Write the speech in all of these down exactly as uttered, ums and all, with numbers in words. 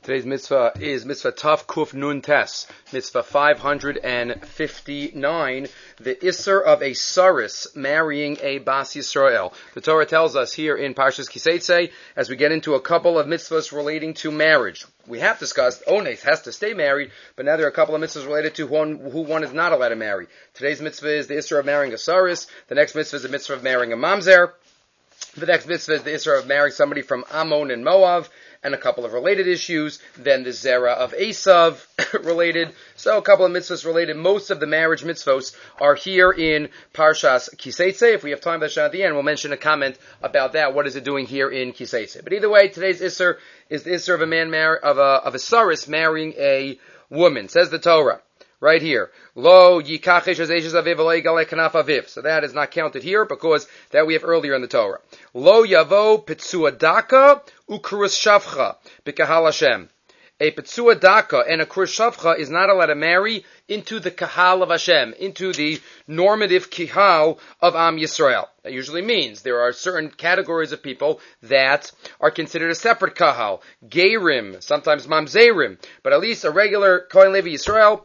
Today's mitzvah is mitzvah Tav Kuf Nun Tes, mitzvah five hundred fifty-nine, the Isser of a Saris marrying a Bas Yisrael. The Torah tells us here in Parshas Kiseitze, as we get into a couple of mitzvahs relating to marriage. We have discussed, Ones has to stay married, but now there are a couple of mitzvahs related to one, who one is not allowed to marry. Today's mitzvah is the Isser of marrying a Saris. The next mitzvah is the mitzvah of marrying a Mamzer. The next mitzvah is the Isser of marrying somebody from Ammon and Moab, and a couple of related issues. Then the Zera of Esav related. So a couple of mitzvahs related. Most of the marriage mitzvahs are here in Parshas Kiseitze. If we have time at the end, we'll mention a comment about that. What is it doing here in Kiseitze? But either way, today's Isser is the Isser of a man mar- of a of a Saris marrying a woman. Says the Torah. Right here. Lo yikachish azeshes aviv lo yigale kanaf aviv. So that is not counted here because that we have earlier in the Torah. Lo yavo pitzuadaka ukrus shavcha b'kahal Hashem. A pitzuadaka and a krus shavcha is not allowed to marry into the kahal of Hashem, into the normative kihal of Am Yisrael. That usually means there are certain categories of people that are considered a separate kahal. Geirim, sometimes mamzerim, but at least a regular Kohen Levi Yisrael,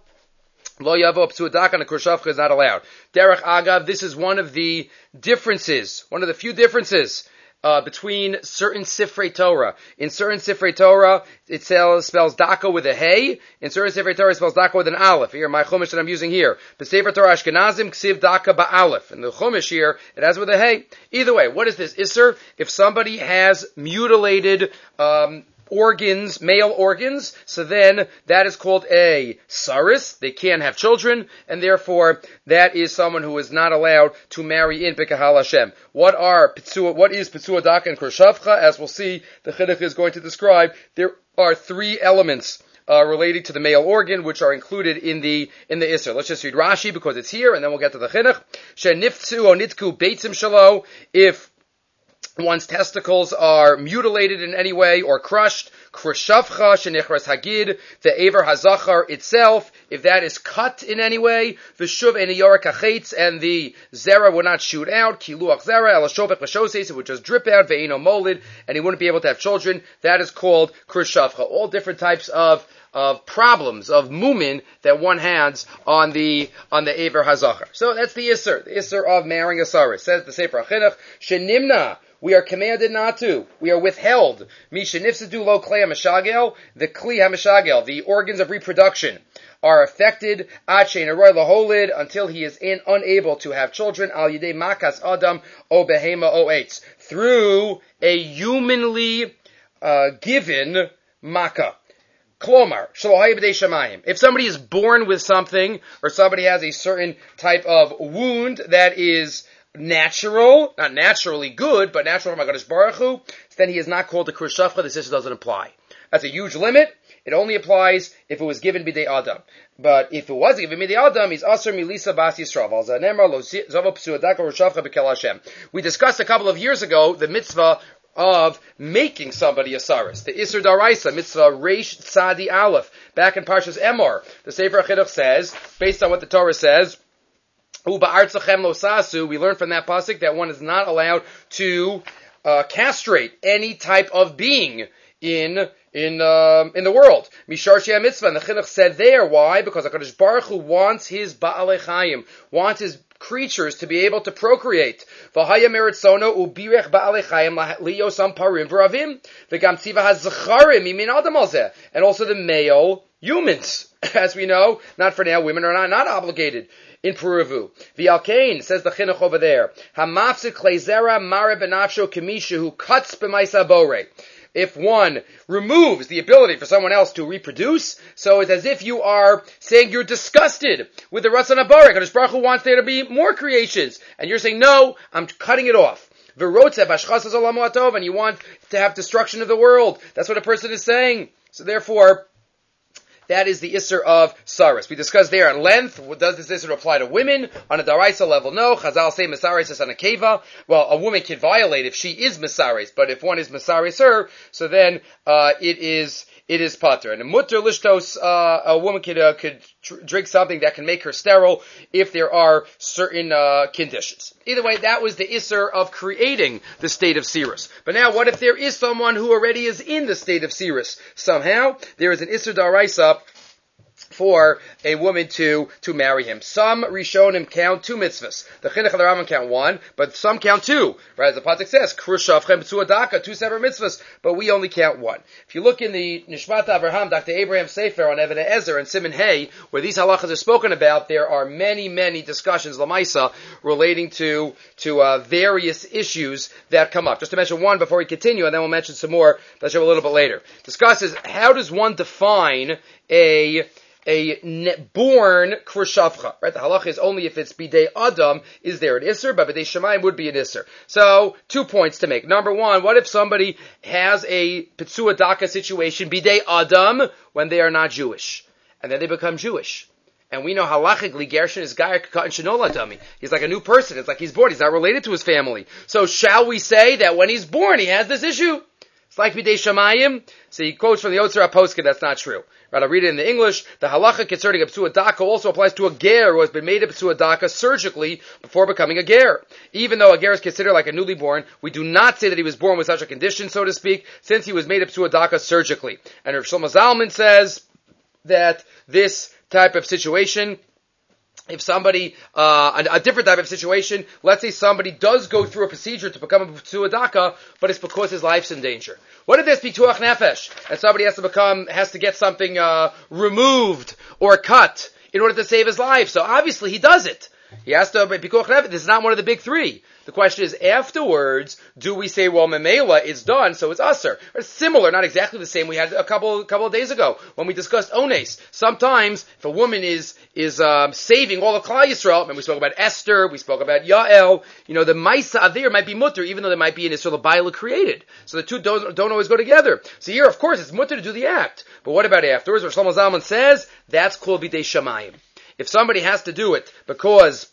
Lo yavo psuadak and a kurshavcha is not allowed. Derech agav, this is one of the differences, one of the few differences uh, between certain Sifrei Torah. In certain Sifrei Torah, it spells, spells daka with a hey. In certain Sifrei Torah, it spells daka with an aleph. Here, my chumash that I'm using here. B'Sefer Torah Ashkenazim, ksiv daka ba'aleph. And the chumash here, it has with a hey. Either way, what is this Isser? If somebody has mutilated, um, organs, male organs, so then that is called a saris. They can't have children, and therefore that is someone who is not allowed to marry in B'Kahal Hashem. What are Pitzua, what is Pitzua Daka and Kurshavcha? As we'll see, the Chinuch is going to describe, there are three elements Uh, related to the male organ, which are included in the in the Isser. Let's just read Rashi because it's here, and then we'll get to the Chinuch. She'niftu o nitku beitzim shalo, if one's testicles are mutilated in any way or crushed, krishavcha shenichras hagid, the aver hazachar itself, if that is cut in any way, the shuv and the and the zera would not shoot out, kiluach zera, elashobek lashoses, it would just drip out, ve'ino molid, and he wouldn't be able to have children. That is called krishavcha. All different types of of problems, of mumin that one has on the on the aver hazachar. So that's the Isser, the Isser of marrying a saris. Says the Sefer HaChinuch, shenimna, we are commanded not to. We are withheld. Misha nifsadu lo klei hamashagel, the kli hamashagel, the organs of reproduction are affected ad shein aroy laholid, until he is in, unable to have children, al yidei makas adam o behema o eitz, through a humanly uh, given makkah. Klomar, if somebody is born with something, or somebody has a certain type of wound that is natural, not naturally good, but natural from HaKadosh Baruch Hu, then he is not called a Kurshavcha. This issue doesn't apply. That's a huge limit. It only applies if it was given b'dei Adam. But if it was given b'dei Adam, he's Asr Milisa Bas Yisrael. We discussed a couple of years ago the mitzvah of making somebody a saris. The Isser Daraisa, mitzvah Reish Tzadi Aleph. Back in Parshas Emor, the Sefer HaChinuch says, based on what the Torah says, we learn from that pasuk that one is not allowed to uh, castrate any type of being in in um, in the world. Mishar Shea Mitzvah, and the Chinuch said there, why? Because HaKadosh Baruch Hu wants his Ba'alei Chayim, wants his creatures to be able to procreate. V'haya meritzono ubirech ba'alei chayim liyosam parim v'ravim v'gam tziva hazacharim imin adam alzeh, and also the male humans. As we know, not for now, women are not, not obligated in Peruvu. V'alkein, says the Chinuch over there, hamafsik klezera mare benafsho kemisha who cuts b'maisa bore. If one removes the ability for someone else to reproduce, so it's as if you are saying you're disgusted with the Ratzon HaBorei. HaKadosh Baruch Hu wants there to be more creations, and you're saying, no, I'm cutting it off. V'rotzev hashchasas olamo atov, and you want to have destruction of the world. That's what a person is saying. So therefore, that is the Isser of Saris. We discussed there at length, does this Isser apply to women? On a Daraisa level, no. Chazal say Mesaris is on a Keva. Well, a woman can violate if she is Mesaris, but if one is Mesaris her, so then uh, it is it is pater. And a mutter lishtos, uh, a woman could, uh, could tr- drink something that can make her sterile if there are certain, uh, conditions. Either way, that was the isser of creating the state of Sirus. But now, what if there is someone who already is in the state of Sirus? Somehow, there is an isser daraisa for a woman to, to marry him. Some Rishonim count two mitzvahs. The Chinuch and the Rambam count one, but some count two. Right, as the Pasuk says, Krushavchem B'tzuadaka, two separate mitzvahs, but we only count one. If you look in the Nishmat Avraham, Doctor Abraham Sefer on Even Ezer and Simon Hay, where these halachas are spoken about, there are many, many discussions, Lamaisa, relating to, to, uh, various issues that come up. Just to mention one before we continue, and then we'll mention some more, that's a little bit later. Discusses, how does one define a, a born krushavcha, right? The halacha is only if it's bidei adam, is there an isser, but bidei shemayim would be an isser. So, two points to make. Number one, what if somebody has a pitzua daka situation, bidei adam, when they are not Jewish, and then they become Jewish? And we know halachically, Gershon is Gayer Katan Shenola Dami. He's like a new person. It's like he's born. He's not related to his family. So shall we say that when he's born, he has this issue? It's like bidei shemayim. So he quotes from the Yotzer HaPosken, that's not true. Right, I'll read it in the English. The halacha concerning a p'sua daka also applies to a ger who has been made a p'sua daka surgically before becoming a ger. Even though a ger is considered like a newly born, we do not say that he was born with such a condition, so to speak, since he was made a p'sua daka surgically. And Rav Shlomo Zalman says that this type of situation, if somebody, uh, a, a different type of situation, let's say somebody does go through a procedure to become a p'sua daka, but it's because his life's in danger. What if there's pituach nefesh, and somebody has to become, has to get something, uh, removed or cut in order to save his life? So obviously he does it. He has to, pituach nefesh, this is not one of the big three. The question is, afterwards, do we say, well, memela, it's done, so it's usser? It's similar, not exactly the same we had a couple, a couple of days ago when we discussed ones. Sometimes, if a woman is, is, um, saving all of Klal Yisrael, and we spoke about Esther, we spoke about Yael, you know, the Maisa there might be mutter, even though there might be an Israel Baila created. So the two don't, don't always go together. So here, of course, it's mutter to do the act. But what about afterwards? Where Shlomo Zalman says, that's called bidei shamayim. If somebody has to do it because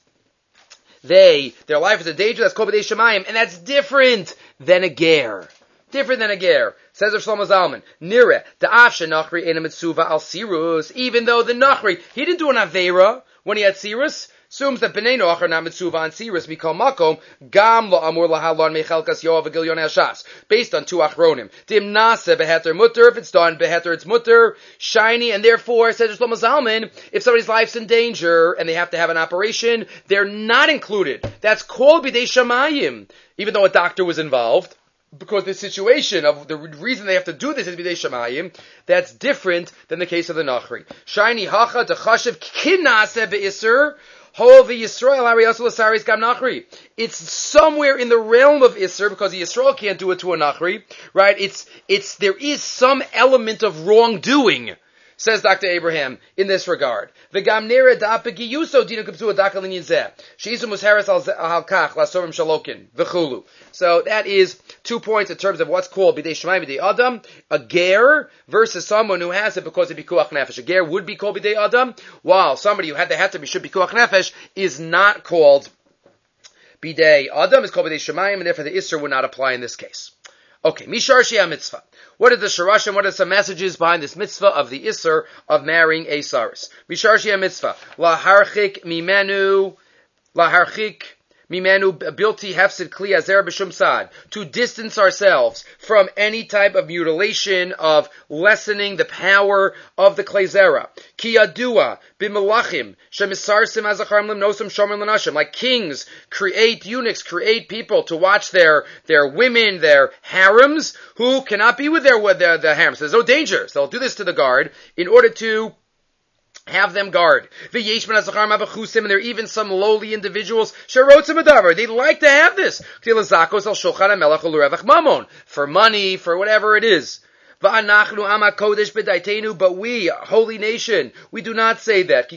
they, their life is a danger, that's called b'dei shemayim, and that's different than a ger. Different than a ger. Says Rav Shlomo Zalman, Nire, the afshe nachri ena mitzuva al sirus, even though the nachri, he didn't do an avera when he had sirus, assumes that b'nei noach are not mitzuva on sirus, mikol makom, gam lo amur lahalon mechelkas yoav agil yonei hashas, based on two achronim. Dim nase beheter mutter, if it's done beheter it's mutter, shiny, and therefore, says Shlomo Zalman, if somebody's life's in danger, and they have to have an operation, they're not included. That's called b'dei shamayim, even though a doctor was involved. Because the situation of the reason they have to do this is b'dei shamayim, that's different than the case of the nachri. Shiny hacha dechashiv kinase be'isr, hovi Yisrael hariyasul asaris gam nachri. It's somewhere in the realm of isr because the Yisrael can't do it to a nachri, right? It's it's there is some element of wrongdoing, says Doctor Abraham, in this regard. V'gam nera da'apegiyuso dinu k'p'sua daka linyin zeh. She'izu musheres al kach lasorim shalokin. V'chulu. So that is two points in terms of what's called b'dei shemayim b'dei adam. A ger versus someone who has it because of bikuach nefesh. A ger would be called b'dei adam, while somebody who had the had to be should bikuach nefesh is not called b'dei adam. It's called b'dei shemayim, and therefore the isser would not apply in this case. Okay, Mishar Shia mitzvah. What are the sharashim? What are some messages behind this mitzvah of the isser of marrying a saris? Mishar Shia mitzvah. La harchik mimenu, la harchik mimenu bilti hefsid kli azer b'shum sad. To distance ourselves from any type of mutilation, of lessening the power of the klei zera. Ki yadua b'melachim shemisarsim azachar limnosum shomer l'nashim. Like kings create eunuchs, create people to watch their their women, their harems, who cannot be with their with their, their harems. There's no danger, so they'll do this to the guard in order to have them guard. And there are even some lowly individuals, they like to have this. For money, for whatever it is. But we, holy nation, we do not say that.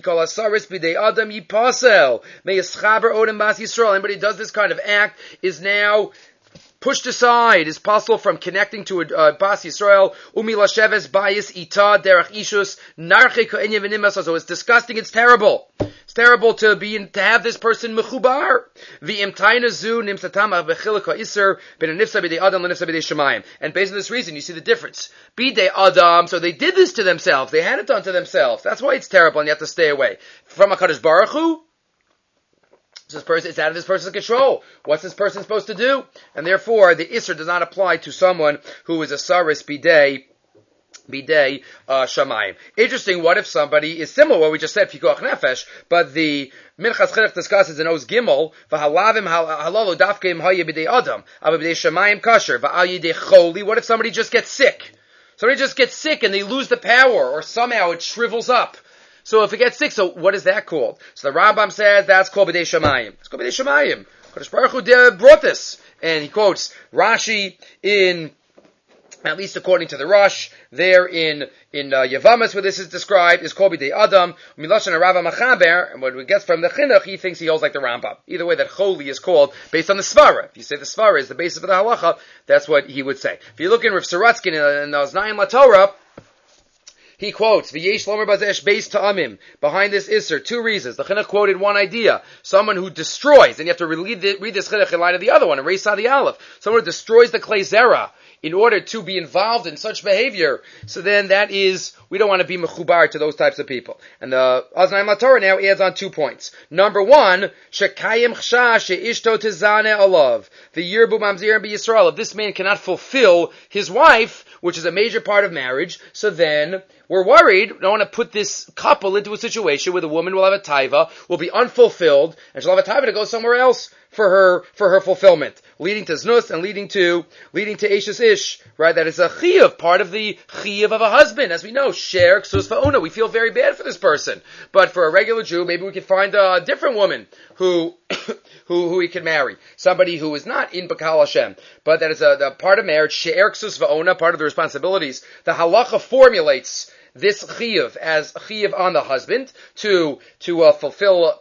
Anybody who does this kind of act is now pushed aside, is possible from connecting to a uh, Bas Yisrael. Umi lasheves bayis ita derech ishus narche ko'enya v'nimas. So it's disgusting, it's terrible. It's terrible to be in, to have this person mechubar. V'imtaina zu nimsatam bechilka iser ben nifsa b'dei adam lenifsa b'dei shemayim. And based on this reason, you see the difference. B'dei adam, so they did this to themselves. They had it done to themselves. That's why it's terrible, and you have to stay away from HaKadosh Baruch Hu. This person, it's out of this person's control. What's this person supposed to do? And therefore, the Isser does not apply to someone who is a Saris Bidei, Bidei, uh, Shamayim. Interesting, what if somebody is similar, what we just said, Pikuach Nefesh, but the Minchas Chinuch discusses in Oz Gimel, V'halavim halalu dafkeim haya b'dei adam, ava b'dei Shamayim kasher, v'al yidei choli. What if somebody just gets sick? Somebody just gets sick and they lose the power, or somehow it shrivels up. So if it gets sick, so what is that called? So the Rambam says that's called B'dei Shamayim. It's called B'dei Shamayim. Kadosh Baruch Hu brought this. And he quotes Rashi in, at least according to the Rush, there in, in uh, Yavamas where this is described, is called B'dei Adam. Miloshan Rava Machaber, and what we get from the Chinuch, he thinks he holds like the Rambam. Either way, that Choli is called based on the Svara. If you say the Svara is the basis of the Halacha, that's what he would say. If you look in Rav Saratskin in, in Oznayim LaTorah, he quotes, V'yesh lomer bazesh beis ta'amim. Behind this Isser, two reasons. The Chinuch quoted one idea. Someone who destroys, and you have to read, the, read this Chinuch in light of the other one, and Reis Adi Aleph. Someone who destroys the Klei Zera in order to be involved in such behavior. So then that is, we don't want to be mechubar to those types of people. And the Oznayim LaTorah now adds on two points. Number one, shekayim chshash she'ishto tizane alav. The yirbu mamzir b'Yisrael. If this man cannot fulfill his wife, which is a major part of marriage, so then we're worried, we don't want to put this couple into a situation where the woman will have a taiva, will be unfulfilled, and she'll have a taiva to go somewhere else for her, for her fulfillment, leading to znus and leading to, leading to eshes ish, right? That is a chiyuv, part of the chiyuv of a husband. As we know, sher, ksus va'ona, we feel very bad for this person. But for a regular Jew, maybe we could find a different woman who, who, who he can marry. Somebody who is not in Bakal Hashem. But that is a, the part of marriage, sher, ksus va'ona, part of the responsibilities. The halacha formulates this chiyuv as a chiyuv on the husband to, to, uh, fulfill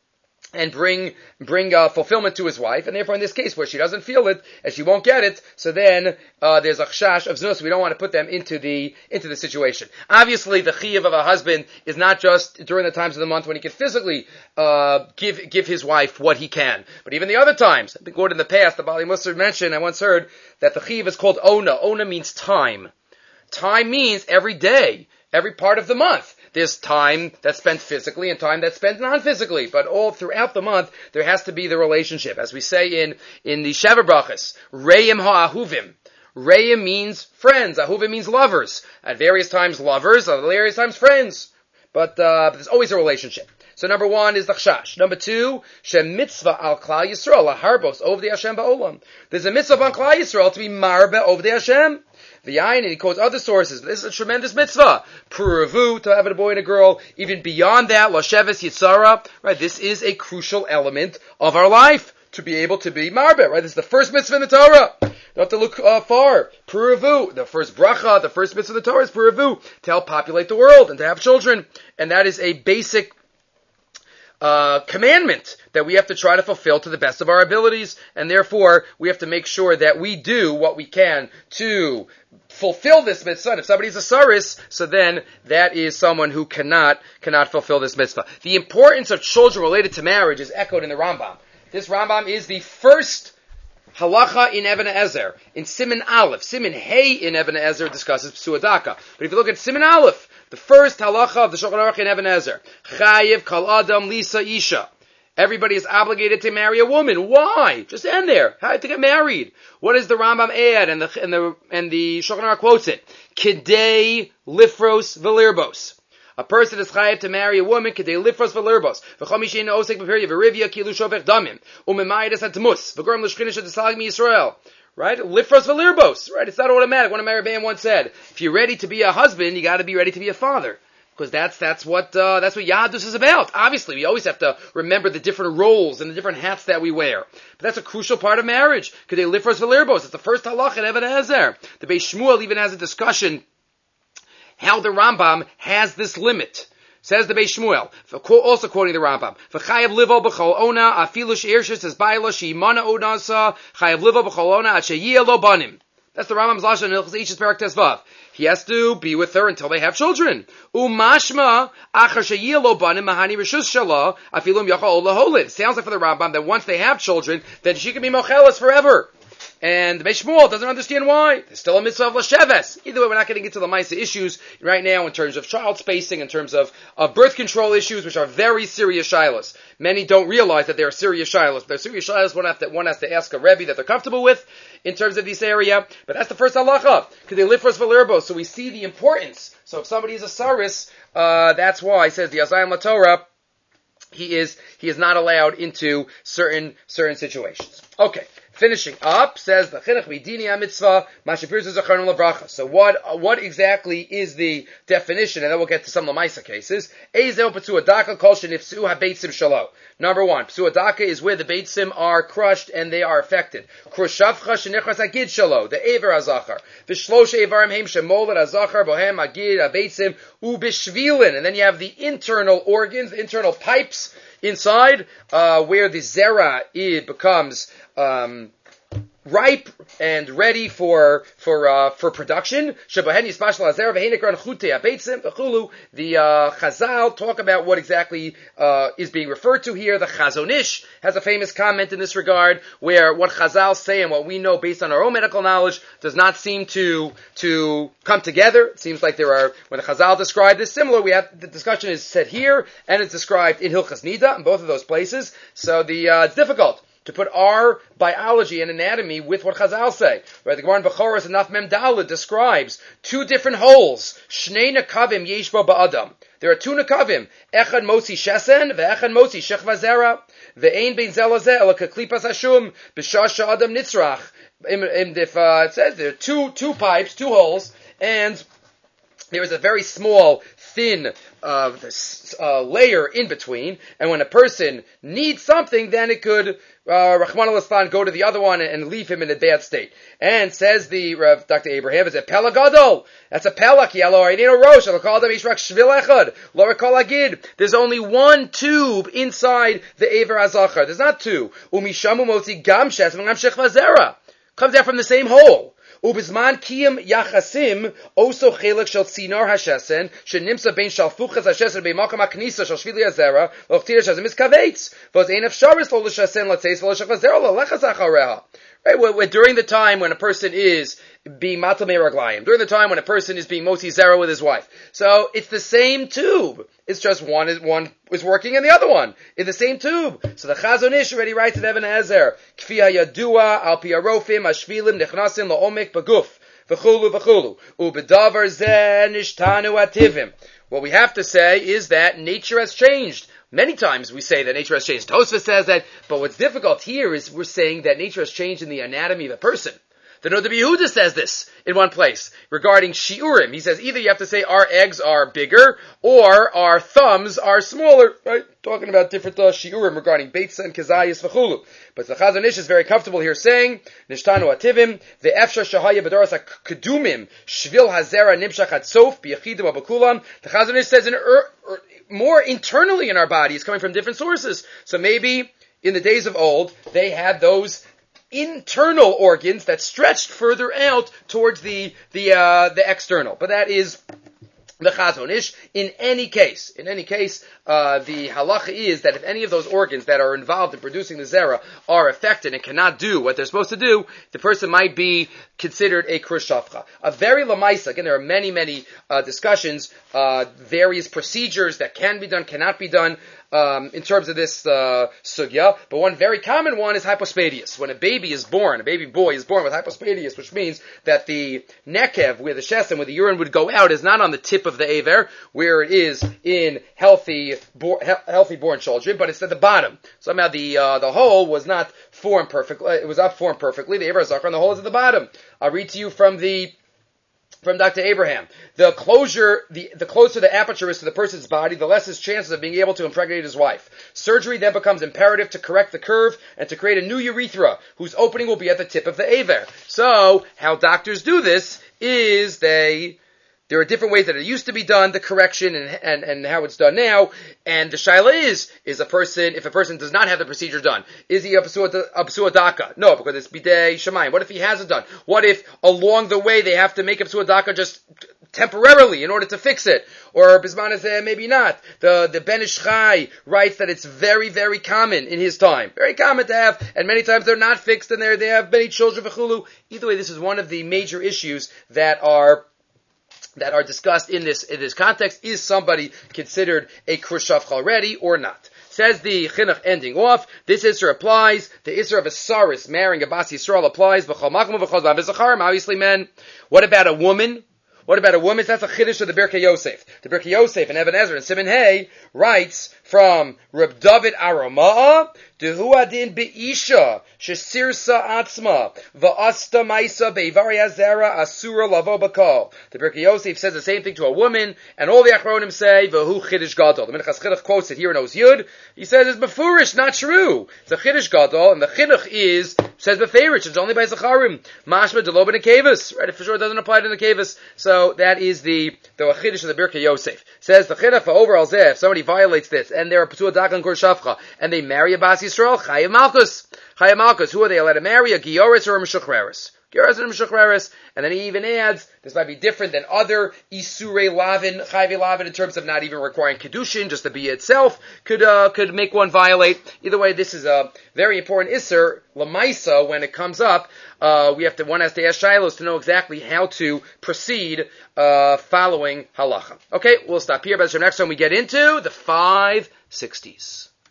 and bring bring uh, fulfillment to his wife, and therefore in this case where she doesn't feel it and she won't get it, so then uh, there's a chashash of znus. We don't want to put them into the into the situation. Obviously, the chiyuv of a husband is not just during the times of the month when he can physically uh, give give his wife what he can, but even the other times. I think what in the past the Bali Musar mentioned. I once heard that the chiyuv is called ona. Ona means time. Time means every day, every part of the month. There's time that's spent physically and time that's spent non-physically, but all throughout the month, there has to be the relationship. As we say in, in the Sheva Brachas, Reim ha'ahuvim. Reim means friends, ahuvim means lovers. At various times lovers, at various times friends. But, uh, but there's always a relationship. So number one is the chashash. Number two, shem mitzvah al klal Yisrael, laharbos over the Hashem ba'olam. There's a mitzvah on klal Yisrael to be marbe over the Hashem. The Yain, and he quotes other sources. This is a tremendous mitzvah. Puravu, to have a boy and a girl. Even beyond that, Lasheves Yitzara, right? This is a crucial element of our life, to be able to be marbe, right? This is the first mitzvah in the Torah. You don't have to look uh, far. Puravu, the first bracha, the first mitzvah of the Torah is Puravu, to help populate the world and to have children. And that is a basic Uh, commandment that we have to try to fulfill to the best of our abilities, and therefore we have to make sure that we do what we can to fulfill this mitzvah. If somebody's a saris, so then that is someone who cannot cannot fulfill this mitzvah. The importance of children related to marriage is echoed in the Rambam. This Rambam is the first halacha in Even Ezer. In Siman Aleph, Siman Hey in Even Ezer discusses Psuadaka. But if you look at Siman Aleph, the first halacha of the Shulchan Aruch in Even Ezer, Chayiv Kal Adam Lisa Isha. Everybody is obligated to marry a woman. Why? Just end there. How to get married? What does the Rambam add? And the and the and the Shulchan Aruch quotes it. Kidei Lifros Velirbos. A person is chayav to marry a woman, kedei lifros v'lirbos, v'chomishin osek b'periyah v'rivya kilu shovech damim, u'memaydas atmus, v'gorim l'shchinish at Yisrael. Right? Lifros v'lirbos. Right? It's not automatic. One of my Rebbeim once said, if you're ready to be a husband, you got to be ready to be a father. Because that's that's what uh, that's what Yadus is about. Obviously, we always have to remember the different roles and the different hats that we wear. But that's a crucial part of marriage. Kedei lifros v'lirbos. It's the first halach in Even Ezer. The Beis Shmuel even has a discussion how the Rambam has this limit. Says the Beis Shmuel, also quoting the Rambam, V'chayav livo b'chol ona, afilu she'irshus es bailo she'imana onasa, chayav livo b'chol ona, at she'yia lo banim. That's the Rambam's lashon in Hilchos Eishes Perek Tesvav. He has to be with her until they have children. Umashma achar sheyeh lo banim mahani rishus shala afilum yachol laholid. Sounds like for the Rambam that once they have children, then she can be mochelas forever. And the Meshmuel doesn't understand why. There's still a mitzvah of Lasheves. Either way, we're not getting into the Maisa issues right now in terms of child spacing, in terms of, of birth control issues, which are very serious shilas. Many don't realize that they are serious shilas. They're serious shilas, one, have to, one has to ask a Rebbe that they're comfortable with in terms of this area. But that's the first halacha. Because they live for Valerbo. So we see the importance. So if somebody is a saris, uh, that's why, it says the Azayim LaTorah, he is, he is not allowed into certain, certain situations. Okay. Finishing up, says the Chinuch Midini HaMitzvah, Mashapir's Zacharnu Lavracha. So what, what exactly is the definition? And then we'll get to some Lamaisa cases. Ezel P'tzuadaka Kol Shenifsu HaBeitzim Shalo. Number one, P'tzuadaka is where the Beitzim are crushed and they are affected. Krushavcha Shenichras Agid Shalo, the Ever HaZachar. V'shlosh Evarim Heim Shemolet HaZachar, Bohem Agid HaBeitzim, Ubishvilin. And then you have the internal organs, the internal pipes inside, uh, where the Zera, it becomes, um, ripe and ready for for uh, for production. The uh, Chazal talk about what exactly uh, is being referred to here. The Chazon Ish has a famous comment in this regard, where what Chazal say and what we know based on our own medical knowledge does not seem to to come together. It seems like there are, when the Chazal describe this, similar. We have the discussion is said here and it's described in Hilchas Nida in both of those places. So the uh, it's difficult to put our biology and anatomy with what Chazal say. Right? The Gemara in Bechoros and Naf Mem Daled describes two different holes. Shnei nekavim yesh bo ba'adam. There are two nekavim. Echad motzi shesen, ve'echad motzi shechva zera. Ve'ein bein zel hazeh ela keklipas hashum, b'shah sha'adam nitzrach. If uh, it says there are two, two pipes, two holes, and there is a very small, thin uh, uh, layer in between, and when a person needs something, then it could Uh, Rahman al-Aslan go to the other one and leave him in a bad state. And says the uh, Doctor Abraham, is a Pella Gadol. That's a Pella, ki alo ainino rosh, alo kol adam yishrak shvil echad, lo rekol agid. There's only one tube inside the Ever HaZachar. There's not two. Umishamu motzi gam shes, gam shechva zera. Comes out from the same hole. Ubizman kiyam yachasim oso chelik shel tzinar hashesen shenimsa bein shalfuchas hashesen bein makam haknisa shel shvili hazera lochtira shazim miskavetz vos ein efsharis lo l'shasen latzeis lo l'shachva zera lo lechas achareha. Right, when, when, during the time when a person is being matal meraglayim, during the time when a person is being motzi zera with his wife. So it's the same tube. It's just one is one is working and the other one in the same tube. So the Chazon Ish already writes in Even Ezer, Kfi hayadua al pi harofim hashvilim nechnasim laomek baguf v'chulu v'chulu ubedavar zeh nishtanu ativim. What we have to say is that nature has changed. Many times we say that nature has changed. Tosfos says that, but what's difficult here is we're saying that nature has changed in the anatomy of a person. The Noda B'Yehuda says this in one place regarding shiurim. He says either you have to say our eggs are bigger or our thumbs are smaller, right? Talking about different uh, shiurim regarding beitza and kezayis v'chulu. But the Chazon Ish is very comfortable here saying, nishtanu ativim, ve'efshar shahaya b'doras ha'kedumim, shvil hazera nimshach hatzof, b'yachidim abakulam. The Chazon Ish says in, er, er, more internally in our bodies, coming from different sources. So maybe in the days of old, they had those internal organs that stretched further out towards the the uh, the external. But that is the Chazon Ish. In any case, in any case, uh, the halacha is that if any of those organs that are involved in producing the zera are affected and cannot do what they're supposed to do, the person might be considered a krushavcha. A very lamaisa. Again, there are many, many uh, discussions, uh, various procedures that can be done, cannot be done. Um, in terms of this uh, sugya, but one very common one is hypospadias. When a baby is born, a baby boy is born with hypospadias, which means that the nekev, where the shesem, where the urine would go out, is not on the tip of the aver, where it is in healthy, bo- he- healthy born children, but it's at the bottom. Somehow the uh, the hole was not formed perfectly. It was not formed perfectly. The aver zakar, and the hole is at the bottom. I'll read to you from the. From Doctor Abraham, the closure, the, the closer the aperture is to the person's body, the less his chances of being able to impregnate his wife. Surgery then becomes imperative to correct the curve and to create a new urethra, whose opening will be at the tip of the aver. So, how doctors do this is they There are different ways that it used to be done, the correction and, and, and how it's done now. And the shaila is, is a person, if a person does not have the procedure done, is he a psuah daka? No, because it's bidei shemayim. What if he hasn't done? What if along the way they have to make a psuah daka just temporarily in order to fix it? Or bisman is there, maybe not. The, the Ben Ish Chai writes that it's very, very common in his time. Very common to have, and many times they're not fixed and they're, they have many children v'chulu. Either way, this is one of the major issues that are that are discussed in this in this context. Is somebody considered a krushavcha already or not? Says the chinuch ending off, this Isser applies, the Isser of a saris marrying a Bas Yisrael applies, obviously men. What about a woman? What about a woman? That's a chiddush of the Birkei Yosef. The Birkei Yosef and Eben Ezra and Simon Hay writes from Reb David Arama'a, Dehu adin be'isha, shesirsa atzma, va'asta maisa be'ivari azera asura lavo bakal. The Birkei Yosef says the same thing to a woman, and all the Achronim say, V'hu chiddush gadol. The Minchas Chinuch quotes it here in Oz Yud. He says it's befurish, not true. It's a chiddush gadol, and the chinuch is, says beferish, it's only by Zacharim. Mashma deloben nekevus. Right, it for sure doesn't apply to the nekevus. So that is the, the chiddush of the Birkei Yosef. Says the chinuch for overall zeh, if somebody violates this, and they're a p'tuah daka and krushavcha, and they marry a Bas Yisrael, Chayav Malkus. Chayav Malkus, who are they allowed to marry? A Gioris or a Meshuchreris? Gioris and a Meshuchreris. And then he even adds, this might be different than other Isurei Lavin, Chayav Lavin, in terms of not even requiring Kedushin, just the Bia itself could, uh, could make one violate. Either way, this is a very important Isser, Lamaisa, when it comes up. Uh, we have to, one has to ask Shilohs to know exactly how to proceed, uh, following halacha. Okay, we'll stop here. But next time we get into the five sixties.